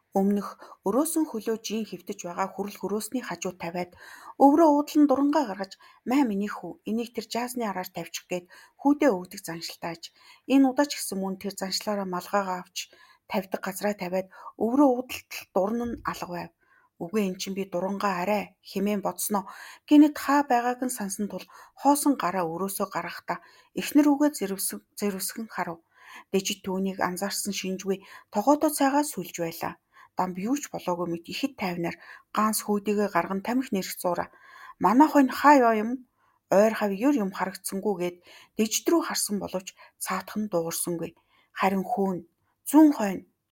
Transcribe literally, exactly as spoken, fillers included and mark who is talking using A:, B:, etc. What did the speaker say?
A: Өмнөх өрөөсөн хөлөө жин хэвтэж байгаа хүрэл хөрөөсний хажуу тавиад өврөө уудлан дурангаа гаргаж "Маа миний хүү, энийг тэр жаазны араар тавьчих" гээд хүүдээ өгдөг заншилtaаж. Энэ удаа ч гэсэн мөн тэр заншлаараа малгайгаа авч тавьдаг газраа тавиад өврөө уудалтал дуран нь алга байв. "Үгүй эн чинь би дурангаа арай" хэмээн бодсноо. Гэнэт хаа байгааг нь сансан тул хоосон гараа өрөөсөө гаргахдаа эхнэр үгээ зэрвсэг зэрвсгэн харав. Дижид түүнийг анзаарсан шинжгүй тогоодоо цайгаа сүлж байлаа. Дамб юу ч болоогүй мэт ихэд тайвнаар ганц хүүдийгээ гарган тамхи нэрх зуура. "Манай хонь хаа яа юм? Ойр хавьяар юм харагдсангүй" гээд дижид рүү харсан боловч цаадах нь дуугарсангүй. Харин хүү нь "Зүүн хойно"